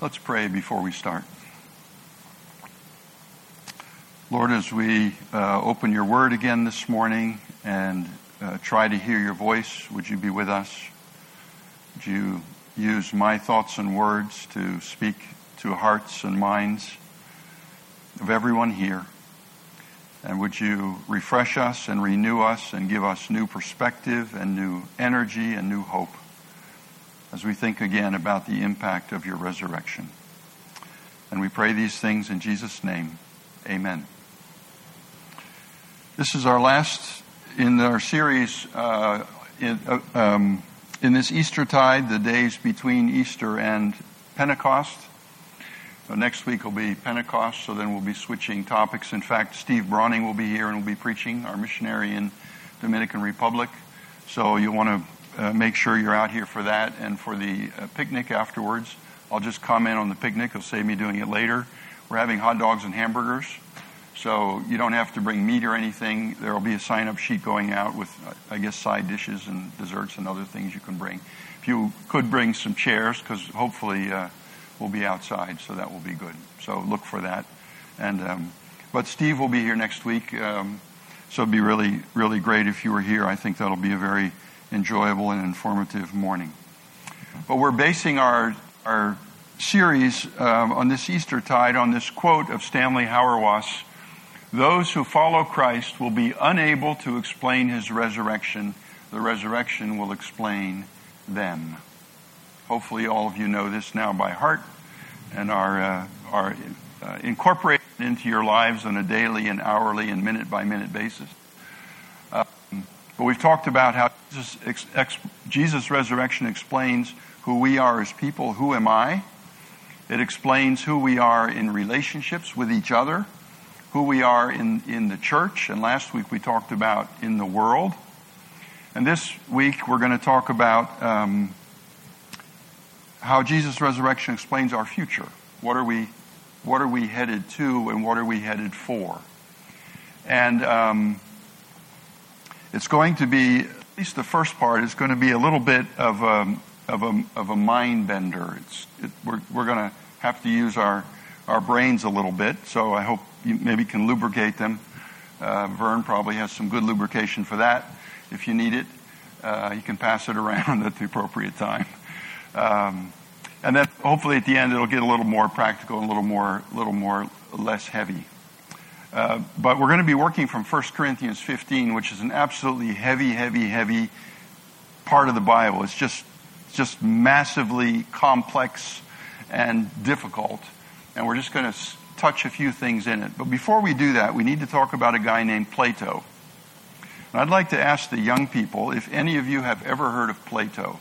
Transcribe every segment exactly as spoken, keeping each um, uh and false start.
Let's pray before we start. Lord, as we uh, open your word again this morning and uh, try to hear your voice, would you be with us? Would you use my thoughts and words to speak to hearts and minds of everyone here? And would you refresh us and renew us and give us new perspective and new energy and new hope as we think again about the impact of your resurrection. And we pray these things in Jesus' name. Amen. This is our last in our series uh, in, uh, um, in this Eastertide, the days between Easter and Pentecost. So next week will be Pentecost, so then we'll be switching topics. In fact, Steve Brawning will be here and will be preaching, our missionary in Dominican Republic. So you'll want to Uh, make sure you're out here for that and for the uh, picnic afterwards. I'll just comment on the picnic. It'll save me doing it later. We're having hot dogs and hamburgers, so you don't have to bring meat or anything. There will be a sign-up sheet going out with, I guess, side dishes and desserts and other things you can bring. If you could bring some chairs, because hopefully uh, we'll be outside, so that will be good. So look for that. And um, but Steve will be here next week, um, so it'd be really, really great if you were here. I think that'll be a very enjoyable and informative morning. But we're basing our our series um, on this Eastertide on this quote of Stanley Hauerwas: "Those who follow Christ will be unable to explain his resurrection. The resurrection will explain them." Hopefully all of you know this now by heart and are, uh, are uh, incorporated into your lives on a daily and hourly and minute-by-minute basis. But we've talked about how Jesus, ex, ex, Jesus' resurrection explains who we are as people. Who am I? It explains who we are in relationships with each other, who we are in, in the church, and last week we talked about in the world. And this week we're going to talk about um, how Jesus' resurrection explains our future. What are we, what are we headed to, and what are we headed for? And um, It's going to be, at least the first part, is going to be a little bit of a, of a, of a mind bender. It's, it, we're we're going to have to use our, our brains a little bit, so I hope you maybe can lubricate them. Uh, Vern probably has some good lubrication for that. If you need it, uh, you can pass it around at the appropriate time. Um, and then hopefully at the end it'll get a little more practical and a little more, little more less heavy. Uh, but we're going to be working from First Corinthians fifteen, which is an absolutely heavy, heavy, heavy part of the Bible. It's just, it's just massively complex and difficult. And we're just going to touch a few things in it. But before we do that, we need to talk about a guy named Plato. And I'd like to ask the young people if any of you have ever heard of Plato.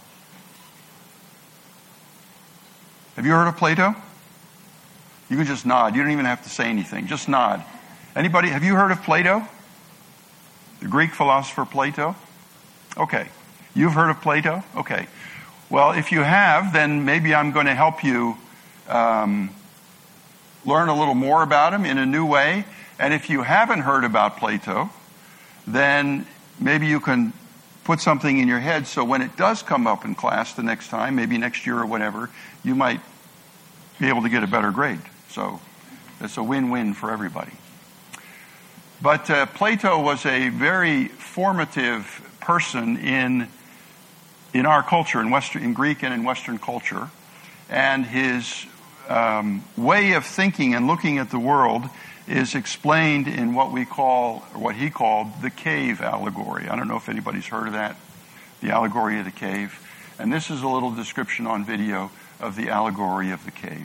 Have you heard of Plato? You can just nod. You don't even have to say anything. Just nod. Anybody, have you heard of Plato? The Greek philosopher Plato? Okay. You've heard of Plato? Okay. Well, if you have, then maybe I'm going to help you um, learn a little more about him in a new way. And if you haven't heard about Plato, then maybe you can put something in your head so when it does come up in class the next time, maybe next year or whatever, you might be able to get a better grade. So it's a win-win for everybody. But uh, Plato was a very formative person in in our culture, in Western, in Greek and in Western culture, and his um, way of thinking and looking at the world is explained in what we call, or what he called, the cave allegory. I don't know if anybody's heard of that, the allegory of the cave. And this is a little description on video of the allegory of the cave.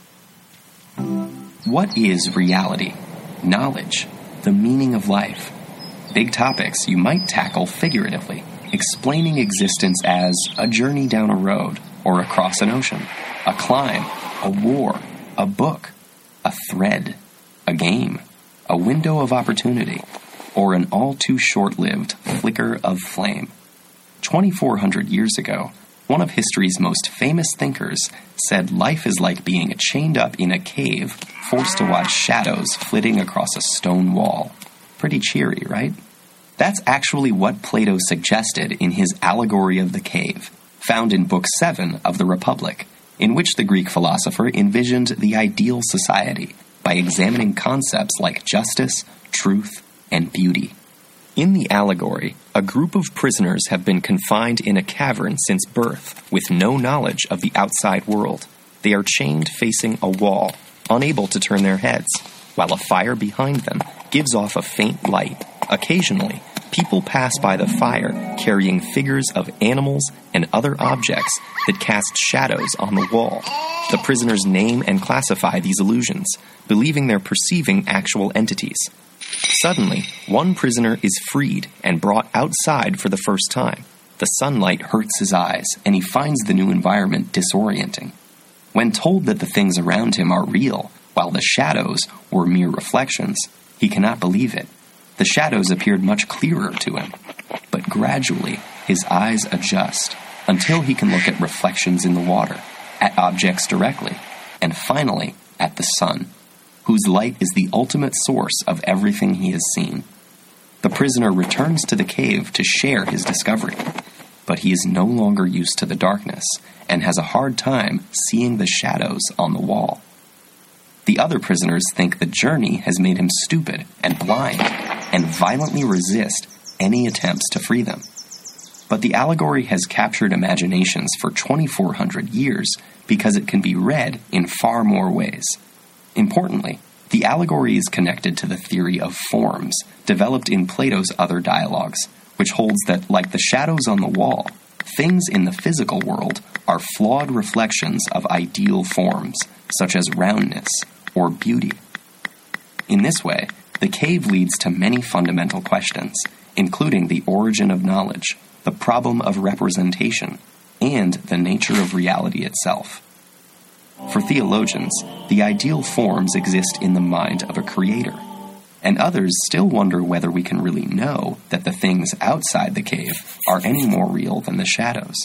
What is reality? Knowledge? The meaning of life. Big topics you might tackle figuratively, explaining existence as a journey down a road or across an ocean, a climb, a war, a book, a thread, a game, a window of opportunity, or an all too short-lived flicker of flame. twenty-four hundred years ago, one of history's most famous thinkers said life is like being chained up in a cave, forced to watch shadows flitting across a stone wall. Pretty cheery, right? That's actually what Plato suggested in his Allegory of the Cave, found in Book seven of the Republic, in which the Greek philosopher envisioned the ideal society by examining concepts like justice, truth, and beauty. In the allegory, a group of prisoners have been confined in a cavern since birth, with no knowledge of the outside world. They are chained facing a wall, unable to turn their heads, while a fire behind them gives off a faint light. Occasionally, people pass by the fire carrying figures of animals and other objects that cast shadows on the wall. The prisoners name and classify these illusions, believing they're perceiving actual entities. Suddenly, one prisoner is freed and brought outside for the first time. The sunlight hurts his eyes, and he finds the new environment disorienting. When told that the things around him are real, while the shadows were mere reflections, he cannot believe it. The shadows appeared much clearer to him, but gradually his eyes adjust until he can look at reflections in the water, at objects directly, and finally at the sun, whose light is the ultimate source of everything he has seen. The prisoner returns to the cave to share his discovery, but he is no longer used to the darkness and has a hard time seeing the shadows on the wall. The other prisoners think the journey has made him stupid and blind and violently resist any attempts to free them. But the allegory has captured imaginations for twenty-four hundred years because it can be read in far more ways. Importantly, the allegory is connected to the theory of forms developed in Plato's other dialogues, which holds that, like the shadows on the wall, things in the physical world are flawed reflections of ideal forms, such as roundness or beauty. In this way, the cave leads to many fundamental questions, including the origin of knowledge, the problem of representation, and the nature of reality itself. For theologians, the ideal forms exist in the mind of a creator, and others still wonder whether we can really know that the things outside the cave are any more real than the shadows.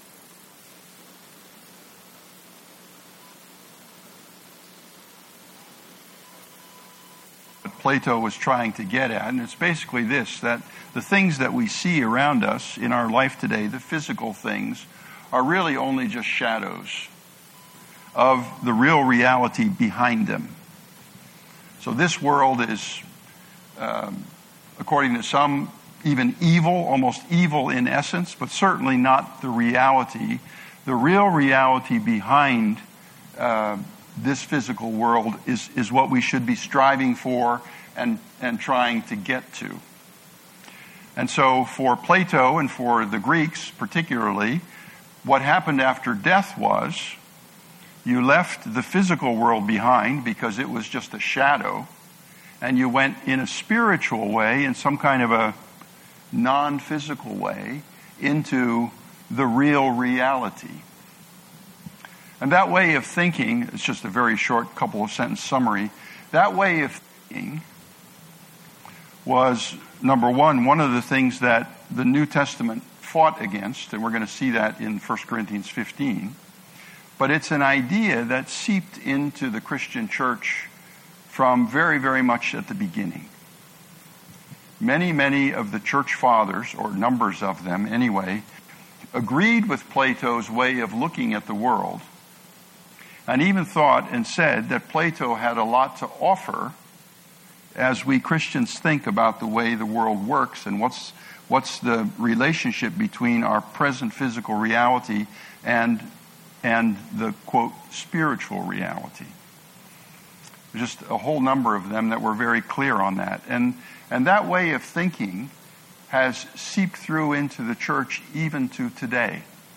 What Plato was trying to get at, and it's basically this, that the things that we see around us in our life today, the physical things, are really only just shadows of the real reality behind them. So this world is, um, according to some, even evil, almost evil in essence, but certainly not the reality. The real reality behind uh, this physical world is, is what we should be striving for and, and trying to get to. And so for Plato and for the Greeks particularly, what happened after death was you left the physical world behind because it was just a shadow, and you went in a spiritual way, in some kind of a non-physical way, into the real reality. And that way of thinking, it's just a very short couple of sentence summary, that way of thinking was, number one, one of the things that the New Testament fought against, and we're going to see that in First Corinthians fifteen. But it's an idea that seeped into the Christian church from very, very much at the beginning. Many, many of the church fathers, or numbers of them anyway, agreed with Plato's way of looking at the world, and even thought and said that Plato had a lot to offer as we Christians think about the way the world works and what's what's the relationship between our present physical reality and and the, quote, spiritual reality. Just a whole number of them that were very clear on that. And and that way of thinking has seeped through into the church even to today.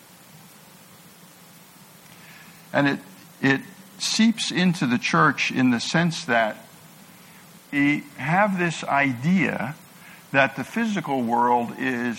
And it it seeps into the church in the sense that we have this idea that the physical world is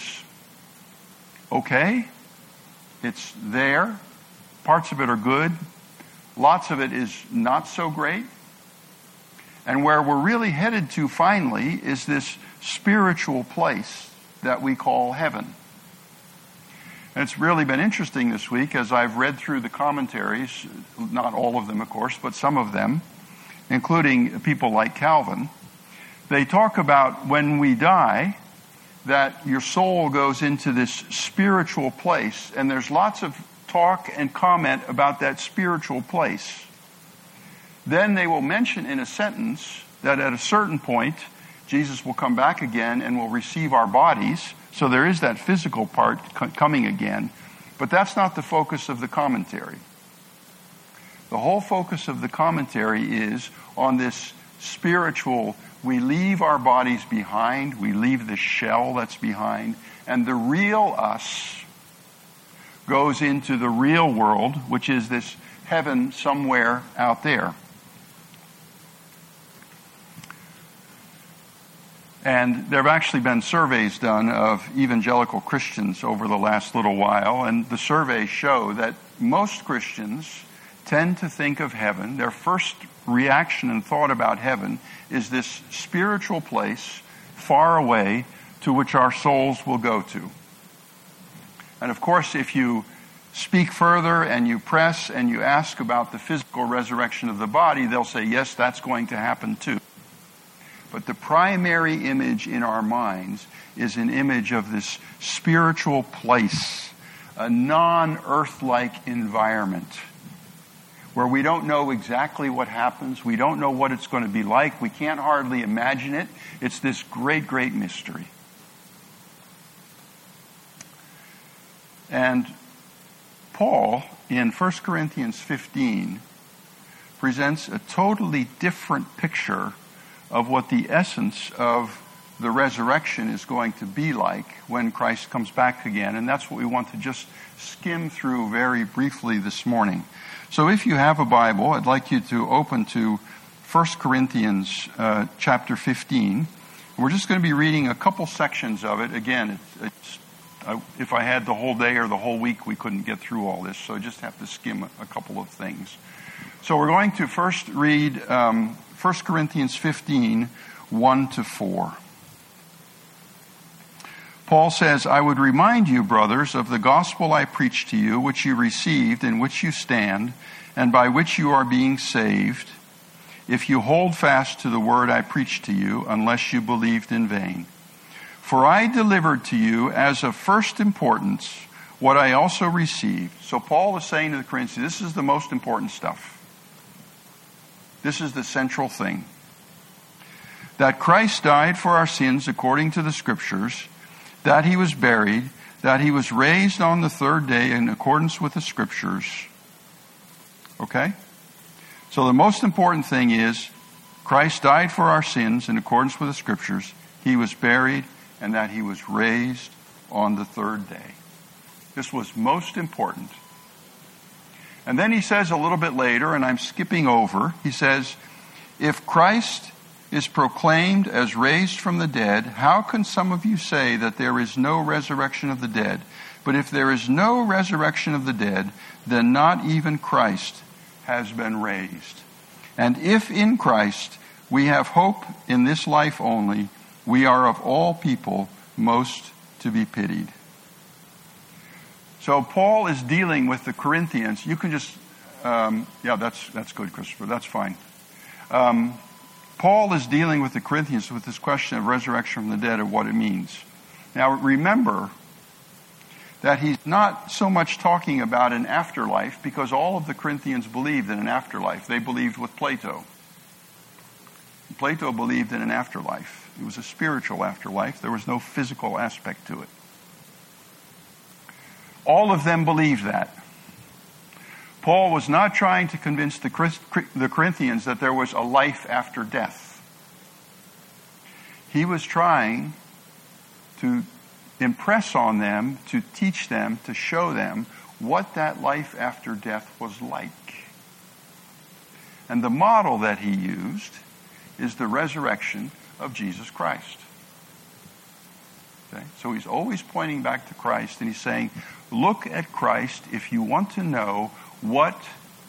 okay, it's there, parts of it are good, lots of it is not so great, and where we're really headed to finally is this spiritual place that we call heaven. And it's really been interesting this week as I've read through the commentaries, not all of them of course, but some of them, including people like Calvin. They talk about when we die, that your soul goes into this spiritual place, and there's lots of talk talk and comment about that spiritual place. Then they will mention in a sentence that at a certain point, Jesus will come back again and will receive our bodies. So there is that physical part coming again. But that's not the focus of the commentary. The whole focus of the commentary is on this spiritual, we leave our bodies behind, we leave the shell that's behind, and the real us goes into the real world, which is this heaven somewhere out there. And there have actually been surveys done of evangelical Christians over the last little while, and the surveys show that most Christians tend to think of heaven, their first reaction and thought about heaven is this spiritual place far away to which our souls will go to. And of course, if you speak further and you press and you ask about the physical resurrection of the body, they'll say, yes, that's going to happen too. But the primary image in our minds is an image of this spiritual place, a non-earth-like environment where we don't know exactly what happens. We don't know what it's going to be like. We can't hardly imagine it. It's this great, great mystery. And Paul, in First Corinthians fifteen, presents a totally different picture of what the essence of the resurrection is going to be like when Christ comes back again. And that's what we want to just skim through very briefly this morning. So if you have a Bible, I'd like you to open to First Corinthians uh, chapter fifteen. We're just going to be reading a couple sections of it. Again, it's, it's, uh, if I had the whole day or the whole week, we couldn't get through all this. So I just have to skim a, a couple of things. So we're going to first read um, First Corinthians fifteen, one to four. Paul says, I would remind you, brothers, of the gospel I preached to you, which you received, in which you stand, and by which you are being saved, if you hold fast to the word I preached to you, unless you believed in vain. For I delivered to you as of first importance what I also received. So Paul is saying to the Corinthians, this is the most important stuff. This is the central thing. That Christ died for our sins according to the Scriptures, that he was buried, that he was raised on the third day in accordance with the Scriptures. Okay? So the most important thing is Christ died for our sins in accordance with the Scriptures. He was buried, and that he was raised on the third day. This was most important. And then he says a little bit later, and I'm skipping over, he says, if Christ is proclaimed as raised from the dead, how can some of you say that there is no resurrection of the dead? But if there is no resurrection of the dead, then not even Christ has been raised. And if in Christ we have hope in this life only, we are of all people most to be pitied. So Paul is dealing with the Corinthians. You can just, um, yeah, that's that's good, Christopher. That's fine. Um, Paul is dealing with the Corinthians with this question of resurrection from the dead and what it means. Now remember that he's not so much talking about an afterlife, because all of the Corinthians believed in an afterlife. They believed with Plato. Plato believed in an afterlife. It was a spiritual afterlife. There was no physical aspect to it. All of them believed that. Paul was not trying to convince the Corinthians that there was a life after death. He was trying to impress on them, to teach them, to show them what that life after death was like. And the model that he used is the resurrection of Jesus Christ. Okay? So he's always pointing back to Christ, and he's saying, look at Christ if you want to know what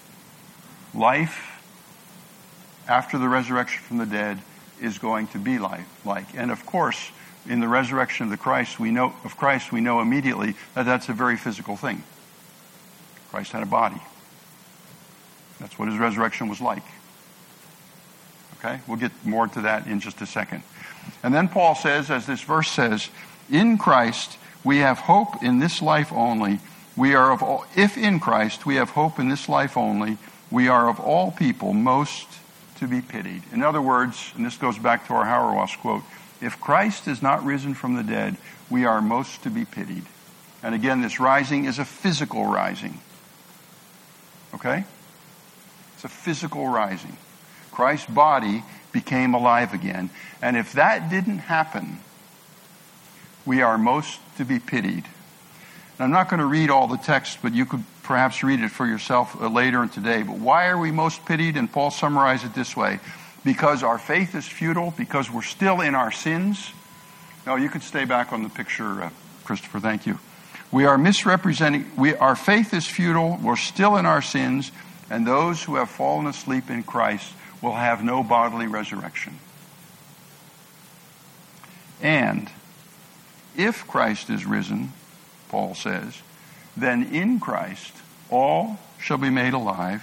life after the resurrection from the dead is going to be like. like. And of course, in the resurrection of the Christ, we know of Christ, we know immediately that that's a very physical thing. Christ had a body. That's what his resurrection was like. Okay? We'll get more to that in just a second. And then Paul says, as this verse says, in Christ we have hope in this life only, we are of all, if in Christ we have hope in this life only, we are of all people most to be pitied. In other words, and this goes back to our Hauerwas quote, if Christ is not risen from the dead, we are most to be pitied. And again, this rising is a physical rising. Okay? It's a physical rising. Christ's body became alive again. And if that didn't happen, we are most to be pitied. And I'm not going to read all the text, but you could perhaps read it for yourself later in today. But why are we most pitied? And Paul summarized it this way. Because our faith is futile, because we're still in our sins. No, you could stay back on the picture, uh, Christopher, thank you. We are misrepresenting, we, our faith is futile, we're still in our sins, and those who have fallen asleep in Christ will have no bodily resurrection. And if Christ is risen, Paul says, then in Christ all shall be made alive,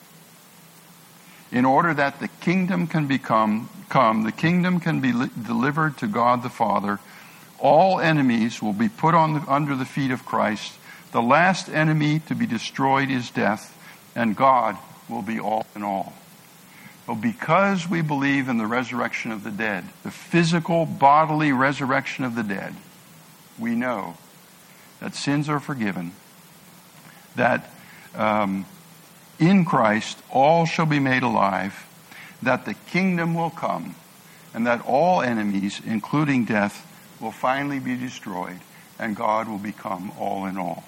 in order that the kingdom can become, come, the kingdom can be li- delivered to God the Father. All enemies will be put on the, under the feet of Christ. The last enemy to be destroyed is death, and God will be all in all. Well, because we believe in the resurrection of the dead, the physical, bodily resurrection of the dead, we know that sins are forgiven, that um, in Christ all shall be made alive, that the kingdom will come, and that all enemies, including death, will finally be destroyed, and God will become all in all.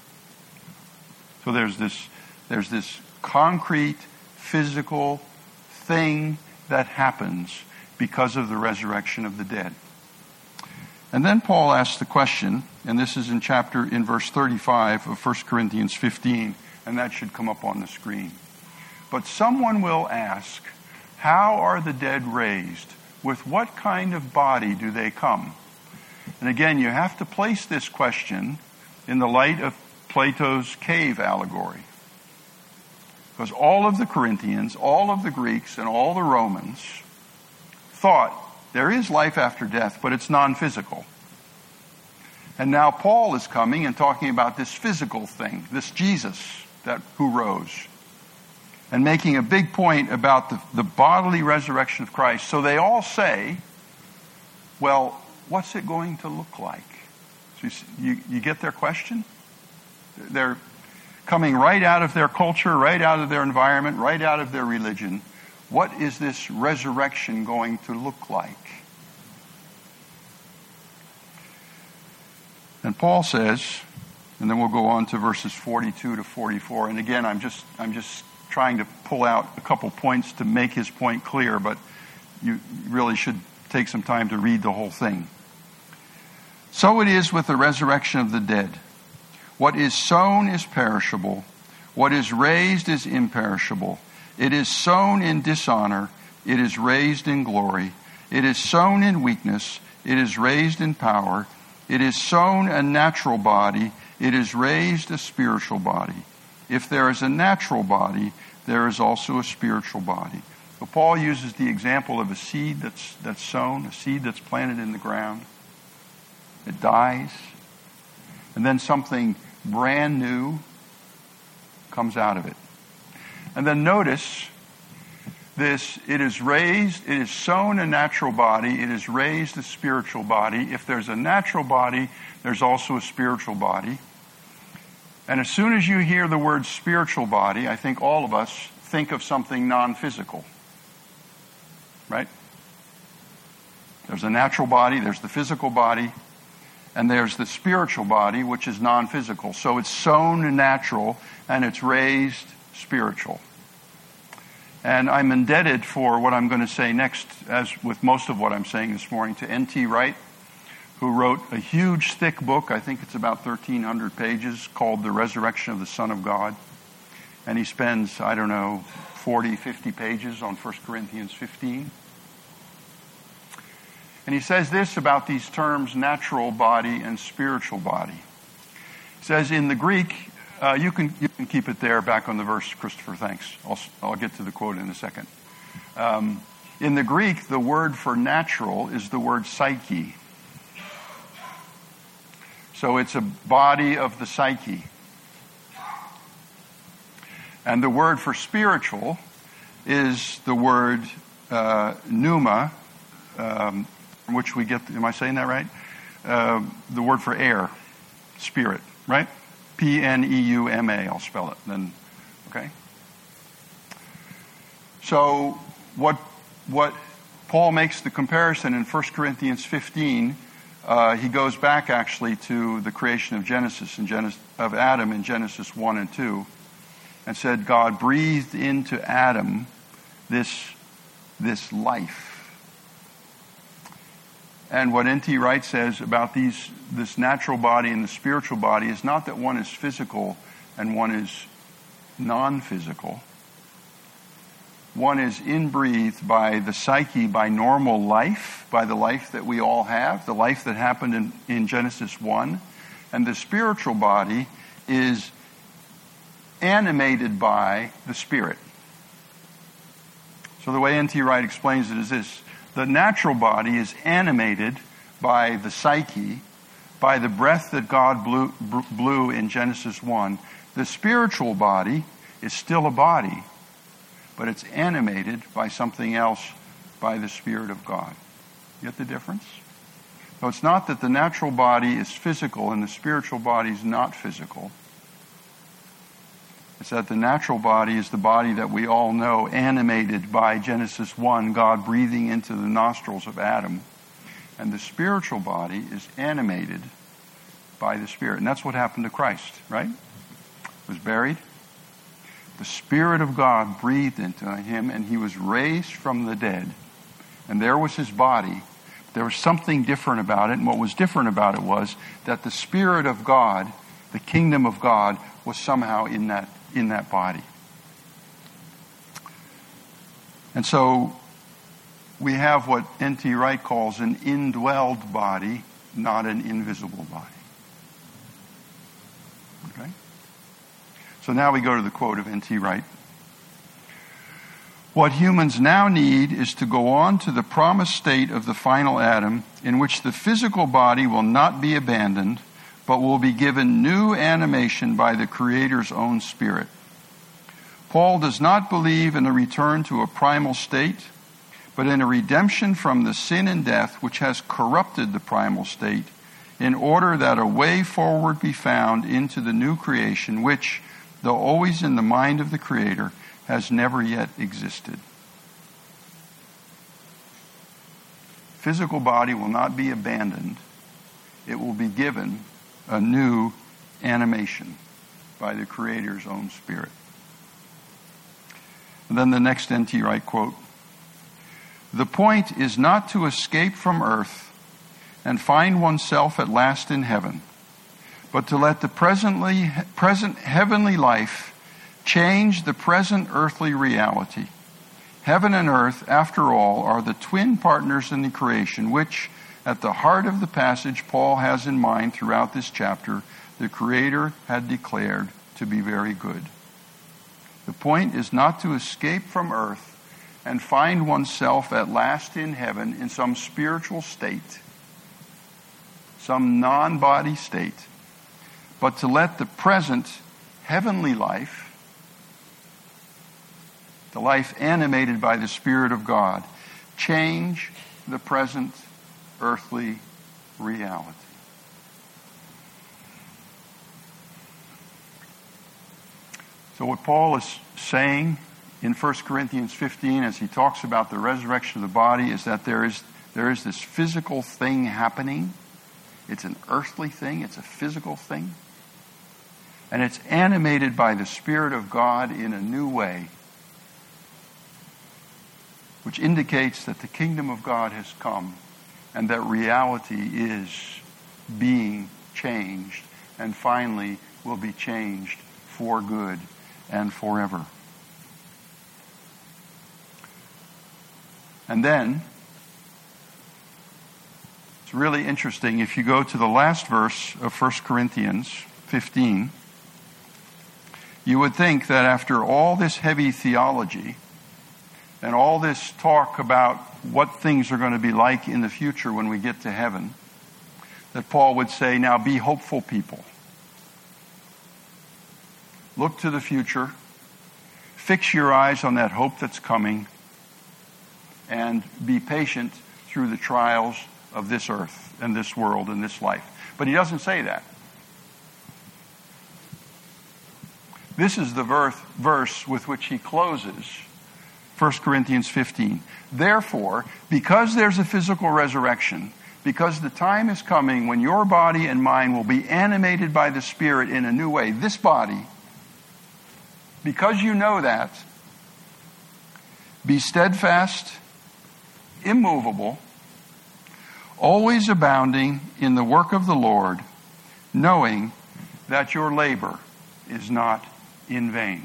So there's this, there's this concrete, physical thing that happens because of the resurrection of the dead. And then Paul asks the question, and this is in chapter, in verse thirty-five of First Corinthians fifteen, and that should come up on the screen. But someone will ask, how are the dead raised? With what kind of body do they come? And again, you have to place this question in the light of Plato's cave allegory. Because all of the Corinthians, all of the Greeks, and all the Romans thought there is life after death, but it's non-physical. And now Paul is coming and talking about this physical thing, this Jesus that who rose, and making a big point about the, the bodily resurrection of Christ. So they all say, well, what's it going to look like? So you, you, you get their question? They're coming right out of their culture, right out of their environment, right out of their religion. What is this resurrection going to look like? And Paul says, and then we'll go on to verses forty-two to forty-four. And again, I'm just I'm just trying to pull out a couple points to make his point clear, but you really should take some time to read the whole thing. So it is with the resurrection of the dead. What is sown is perishable. What is raised is imperishable. It is sown in dishonor. It is raised in glory. It is sown in weakness. It is raised in power. It is sown a natural body. It is raised a spiritual body. If there is a natural body, there is also a spiritual body. So Paul uses the example of a seed that's, that's sown, a seed that's planted in the ground. It dies. And then something brand new comes out of it. And then notice this, it is raised, it is sown a natural body, it is raised a spiritual body. If there's a natural body, there's also a spiritual body. And as soon as you hear the word spiritual body, I think all of us think of something non-physical. Right? There's a natural body, there's the physical body, and there's the spiritual body, which is non-physical. So it's sown natural, and it's raised spiritual. And I'm indebted for what I'm going to say next, as with most of what I'm saying this morning, to N T Wright, who wrote a huge, thick book, I think it's about thirteen hundred pages, called The Resurrection of the Son of God. And he spends, I don't know, forty, fifty pages on First Corinthians fifteen. And he says this about these terms, natural body and spiritual body. He says in the Greek, uh, you can you can keep it there back on the verse, Christopher, thanks. I'll, I'll get to the quote in a second. Um, in the Greek, the word for natural is the word psyche. So it's a body of the psyche. And the word for spiritual is the word uh, pneuma, um, from which we get, am I saying that right? Uh, the word for air, spirit, right? P N E U M A, I'll spell it then, okay? So what what Paul makes the comparison in First Corinthians fifteen, uh, he goes back actually to the creation of Genesis and Genesis, of Adam in Genesis one and two, and said God breathed into Adam this, this life. And what N T Wright says about these, this natural body and the spiritual body is not that one is physical and one is non-physical. One is inbreathed by the psyche, by normal life, by the life that we all have, the life that happened in, in Genesis one. And the spiritual body is animated by the Spirit. So the way N T Wright explains it is this. The natural body is animated by the psyche, by the breath that God blew, blew in Genesis one. The spiritual body is still a body, but it's animated by something else, by the Spirit of God. You get the difference? So it's not that the natural body is physical and the spiritual body is not physical. It's that the natural body is the body that we all know, animated by Genesis one, God breathing into the nostrils of Adam. And the spiritual body is animated by the Spirit. And that's what happened to Christ, right? He was buried. The Spirit of God breathed into him, and he was raised from the dead. And there was his body. There was something different about it, and what was different about it was that the Spirit of God, the kingdom of God, was somehow in that in that body. And so we have what N T Wright calls an indwelled body, not an invisible body. Okay? So now we go to the quote of N T Wright. What humans now need is to go on to the promised state of the final Adam, in which the physical body will not be abandoned, but will be given new animation by the Creator's own Spirit. Paul does not believe in a return to a primal state, but in a redemption from the sin and death which has corrupted the primal state, in order that a way forward be found into the new creation, which, though always in the mind of the Creator, has never yet existed. Physical body will not be abandoned. It will be given a new animation by the Creator's own Spirit. And then the next N T Wright quote. The point is not to escape from earth and find oneself at last in heaven, but to let the presently, present heavenly life change the present earthly reality. Heaven and earth, after all, are the twin partners in the creation, which, at the heart of the passage Paul has in mind throughout this chapter, the Creator had declared to be very good. The point is not to escape from earth and find oneself at last in heaven in some spiritual state, some non-body state, but to let the present heavenly life, the life animated by the Spirit of God, change the present earthly reality. So what Paul is saying in First Corinthians fifteen as he talks about the resurrection of the body is that there is there is this physical thing happening. It's an earthly thing. It's a physical thing. And it's animated by the Spirit of God in a new way, which indicates that the kingdom of God has come and that reality is being changed and finally will be changed for good and forever. And then, it's really interesting, if you go to the last verse of First Corinthians fifteen, you would think that after all this heavy theology and all this talk about what things are going to be like in the future when we get to heaven, that Paul would say, now be hopeful people. Look to the future. fix your eyes on that hope that's coming, and be patient through the trials of this earth and this world and this life. But he doesn't say that. This is the verse, verse with which he closes First Corinthians fifteen. Therefore, because there's a physical resurrection, because the time is coming when your body and mine will be animated by the Spirit in a new way, this body, because you know that, be steadfast, immovable, always abounding in the work of the Lord, knowing that your labor is not in vain.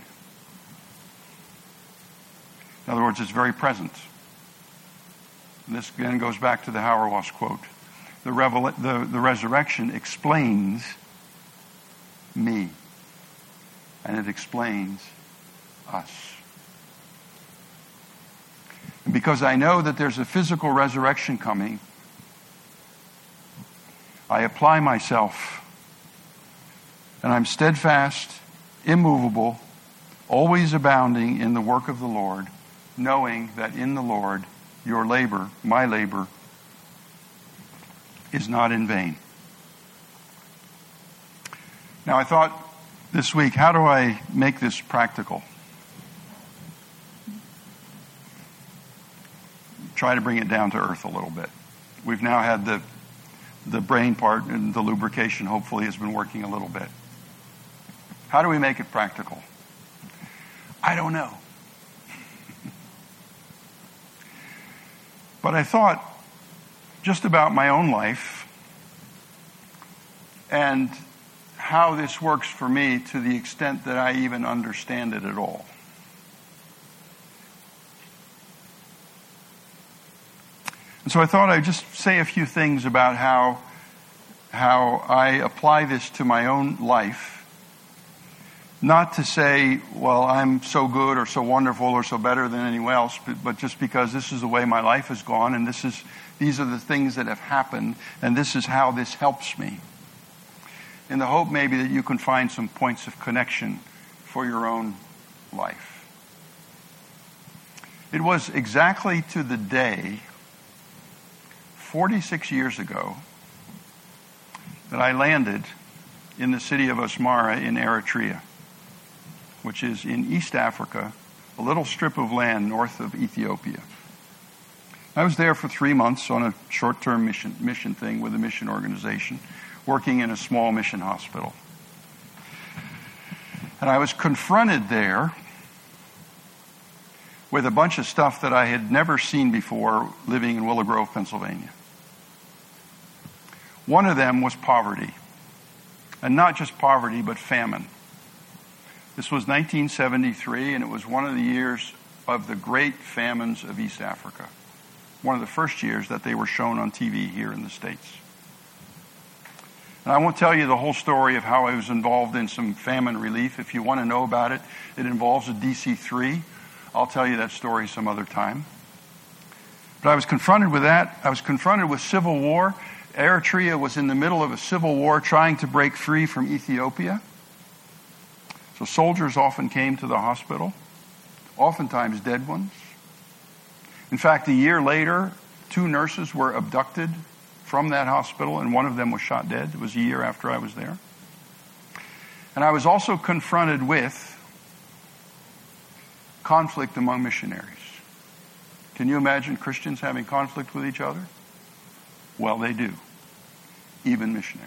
In other words, it's very present. And this again goes back to the Hauerwas quote. The, revel- the, the resurrection explains me, and it explains us. And because I know that there's a physical resurrection coming, I apply myself, and I'm steadfast, immovable, always abounding in the work of the Lord, knowing that in the Lord your labor, my labor, is not in vain. Now, I thought this week, how do I make this practical? Try to bring it down to earth a little bit. We've now had the the brain part, and the lubrication hopefully has been working a little bit. How do we make it practical? I don't know. But I thought just about my own life and how this works for me to the extent that I even understand it at all. And so I thought I'd just say a few things about how, how I apply this to my own life. Not to say, well, I'm so good or so wonderful or so better than anyone else, but, but just because this is the way my life has gone, and this is these are the things that have happened, and this is how this helps me. In the hope maybe that you can find some points of connection for your own life. It was exactly to the day, forty-six years ago, that I landed in the city of Asmara in Eritrea, which is in East Africa, a little strip of land north of Ethiopia. I was there for three months on a short-term mission, mission thing with a mission organization, working in a small mission hospital. And I was confronted there with a bunch of stuff that I had never seen before living in Willow Grove, Pennsylvania. One of them was poverty. And not just poverty, but famine. This was nineteen seventy-three, and it was one of the years of the great famines of East Africa. One of the first years that they were shown on T V here in the States. And I won't tell you the whole story of how I was involved in some famine relief. If you want to know about it, it involves a D C three. I'll tell you that story some other time. But I was confronted with that. I was confronted with civil war. Eritrea was in the middle of a civil war trying to break free from Ethiopia. So soldiers often came to the hospital, oftentimes dead ones. In fact, a year later, two nurses were abducted from that hospital, and one of them was shot dead. It was a year after I was there. And I was also confronted with conflict among missionaries. Can you imagine Christians having conflict with each other? Well, they do. Even missionaries.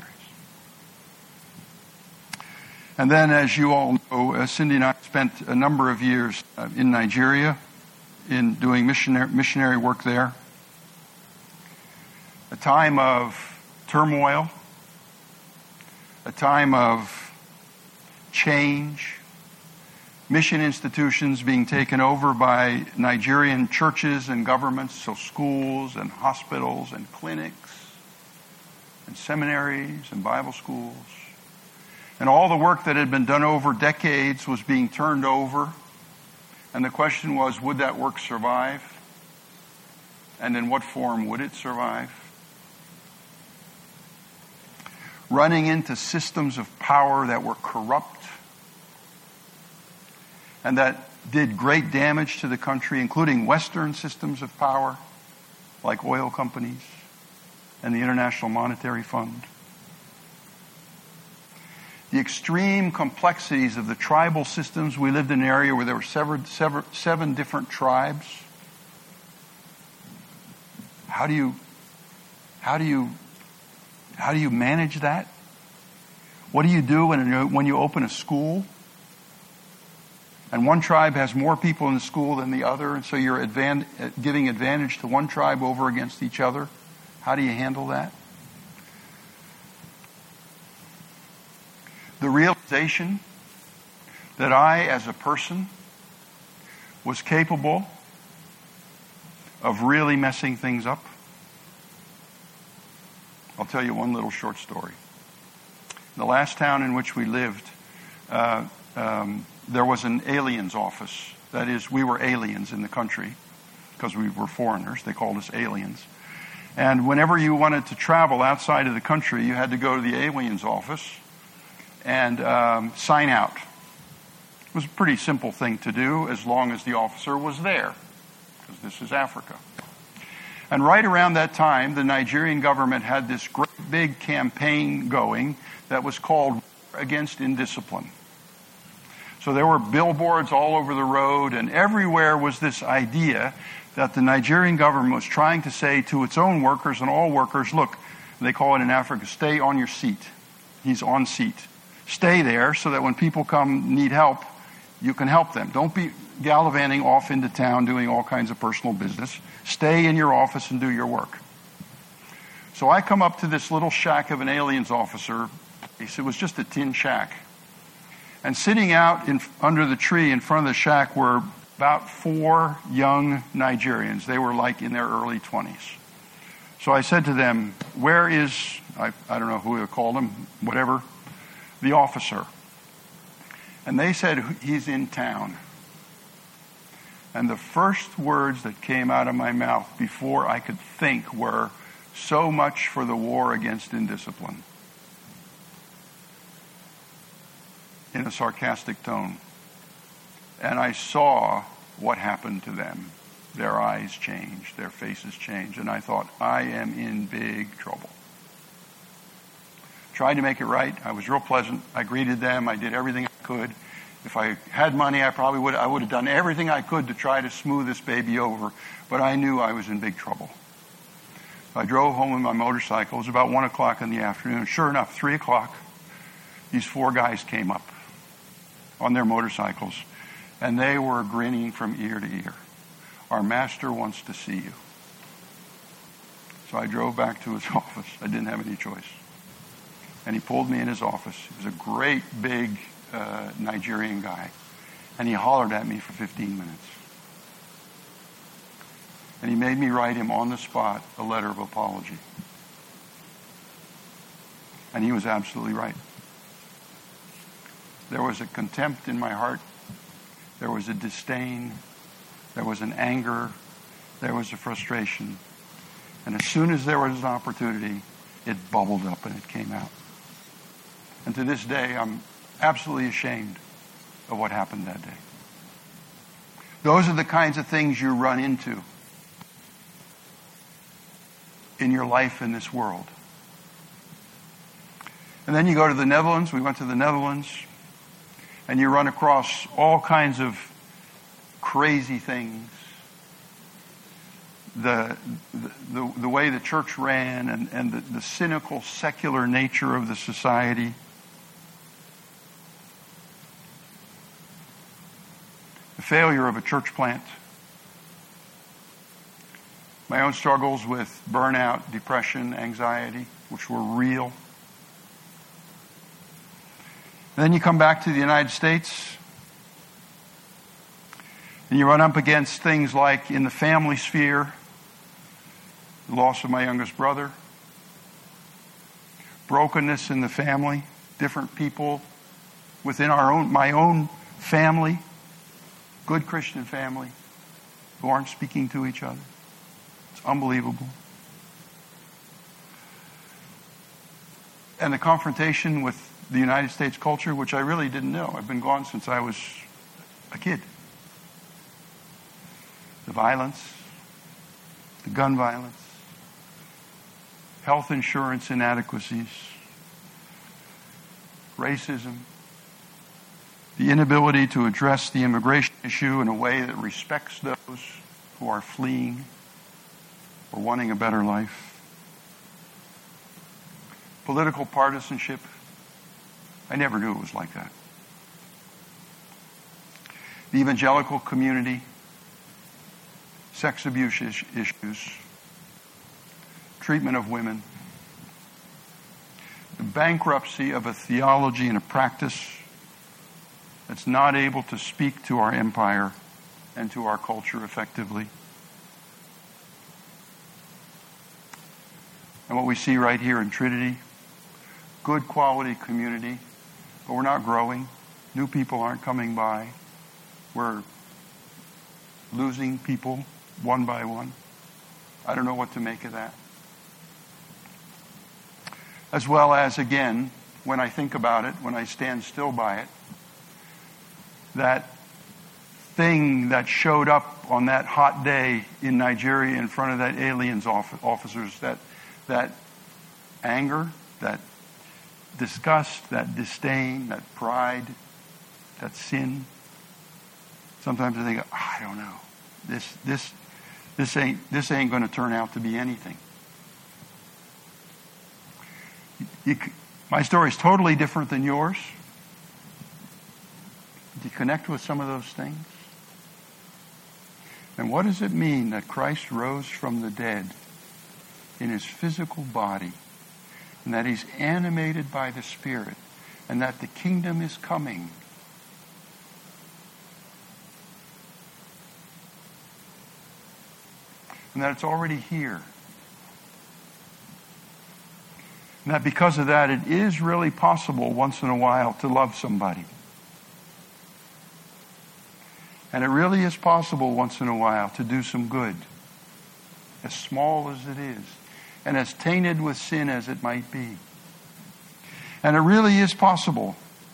And then, as you all know, uh, Cindy and I spent a number of years uh, in Nigeria in doing missionary, missionary work there. A time of turmoil, a time of change, mission institutions being taken over by Nigerian churches and governments, so schools and hospitals and clinics and seminaries and Bible schools. And all the work that had been done over decades was being turned over. And the question was, would that work survive? And in what form would it survive? Running into systems of power that were corrupt and that did great damage to the country, including Western systems of power, like oil companies and the International Monetary Fund. The extreme complexities of the tribal systems. We lived in an area where there were seven, seven, seven different tribes. How do you, how do you, how do you manage that? What do you do when you, when you open a school? And one tribe has more people in the school than the other, and so you're advan- giving advantage to one tribe over against each other. How do you handle that? The realization that I, as a person, was capable of really messing things up. I'll tell you one little short story. The last town in which we lived, uh, um, there was an aliens office. That is, we were aliens in the country because we were foreigners. They called us aliens. And whenever you wanted to travel outside of the country, you had to go to the aliens office and um, sign out. It was a pretty simple thing to do as long as the officer was there, because this is Africa. And right around that time, the Nigerian government had this great big campaign going that was called Against Indiscipline. So there were billboards all over the road, and everywhere was this idea that the Nigerian government was trying to say to its own workers and all workers, look, they call it in Africa, stay on your seat. He's on seat. Stay there so that when people come need help, you can help them. Don't be gallivanting off into town doing all kinds of personal business. Stay in your office and do your work. So I come up to this little shack of an aliens officer. It was just a tin shack. And sitting out in, under the tree in front of the shack were about four young Nigerians. They were like in their early twenties. So I said to them, where is, I, I don't know who to call him, whatever, the officer? And they said, he's in town. And the first words that came out of my mouth before I could think were, so much for the war against indiscipline. In a sarcastic tone. And I saw what happened to them. Their eyes changed, their faces changed, and I thought, I am in big trouble. Tried to make it right. I was real pleasant. I greeted them. I did everything I could. If I had money, I probably would I would have done everything I could to try to smooth this baby over, but I knew I was in big trouble. I drove home with my motorcycle. It was about one o'clock in the afternoon. Sure enough, three o'clock, these four guys came up on their motorcycles, and they were grinning from ear to ear. Our master wants to see you. So I drove back to his office. I didn't have any choice. And he pulled me in his office. He was a great, big uh, Nigerian guy. And he hollered at me for fifteen minutes. And he made me write him on the spot a letter of apology. And he was absolutely right. There was a contempt in my heart. There was a disdain. There was an anger. There was a frustration. And as soon as there was an opportunity, it bubbled up and it came out. And to this day, I'm absolutely ashamed of what happened that day. Those are the kinds of things you run into in your life in this world. And then you go to the Netherlands. We went to the Netherlands. And you run across all kinds of crazy things. The, the, the way the church ran and, and the, the cynical, secular nature of the society. The failure of a church plant. My own struggles with burnout, depression, anxiety, which were real. And then you come back to the United States and you run up against things like in the family sphere, the loss of my youngest brother, brokenness in the family, different people within our own, my own family, good Christian family, who aren't speaking to each other. It's unbelievable. And the confrontation with the United States culture, which I really didn't know. I've been gone since I was a kid. the violence, the gun violence, health insurance inadequacies, racism, the inability to address the immigration issue in a way that respects those who are fleeing or wanting a better life, political partisanship. I never knew it was like that. The evangelical community, sex abuse issues, treatment of women, the bankruptcy of a theology and a practice that's not able to speak to our empire and to our culture effectively. And what we see right here in Trinity, good quality community, but we're not growing. New people aren't coming by. We're losing people one by one. I don't know what to make of that. As well as, again, when I think about it, when I stand still by it, that thing that showed up on that hot day in Nigeria in front of that aliens officers, that that anger, that disgust, that disdain, that pride, that sin. Sometimes I think, oh, I don't know. This this this ain't this ain't going to turn out to be anything. You, my story is totally different than yours. Do you connect with some of those things? And what does it mean that Christ rose from the dead in his physical body, and that he's animated by the Spirit, and that the kingdom is coming? And that it's already here. And that because of that, it is really possible once in a while to love somebody. And it really is possible once in a while to do some good, as small as it is, and as tainted with sin as it might be. And it really is possible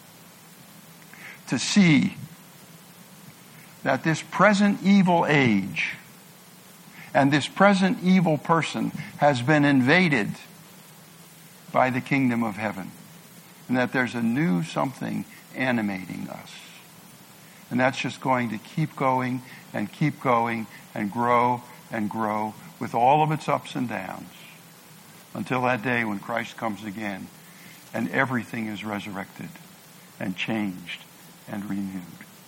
to see that this present evil age and this present evil person has been invaded by the kingdom of heaven. And that there's a new something animating us. And that's just going to keep going and keep going and grow and grow with all of its ups and downs until that day when Christ comes again and everything is resurrected and changed and renewed.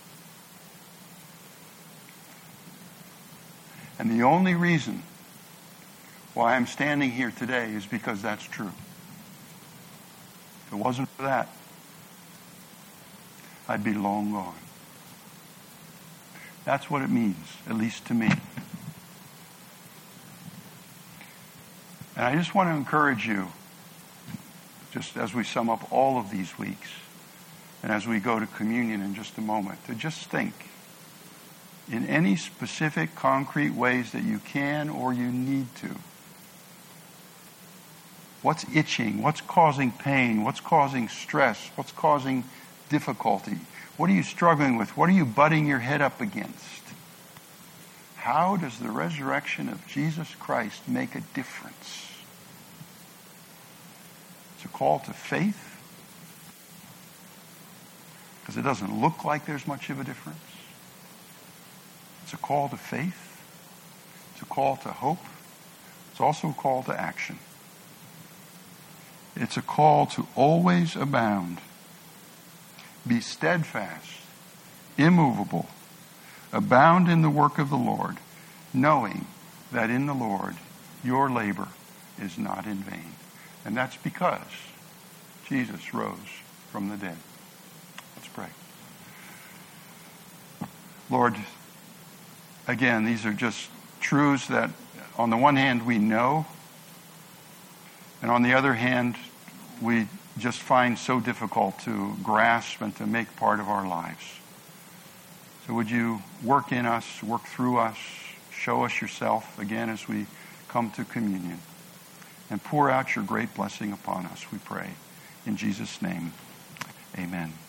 And the only reason why I'm standing here today is because that's true. If it wasn't for that, I'd be long gone. That's what it means, at least to me. And I just want to encourage you, just as we sum up all of these weeks, and as we go to communion in just a moment, to just think in any specific, concrete ways that you can or you need to. What's itching? What's causing pain? What's causing stress? What's causing difficulty? What are you struggling with? What are you butting your head up against? How does the resurrection of Jesus Christ make a difference? It's a call to faith, because it doesn't look like there's much of a difference. It's a call to faith. It's a call to hope. It's also a call to action. It's a call to always abound. Be steadfast, immovable, abound in the work of the Lord, knowing that in the Lord your labor is not in vain. And that's because Jesus rose from the dead. Let's pray. Lord, again, these are just truths that on the one hand we know, and on the other hand we just find so difficult to grasp and to make part of our lives. So would you work in us, work through us, show us yourself again as we come to communion, and pour out your great blessing upon us, we pray. In Jesus' name, amen.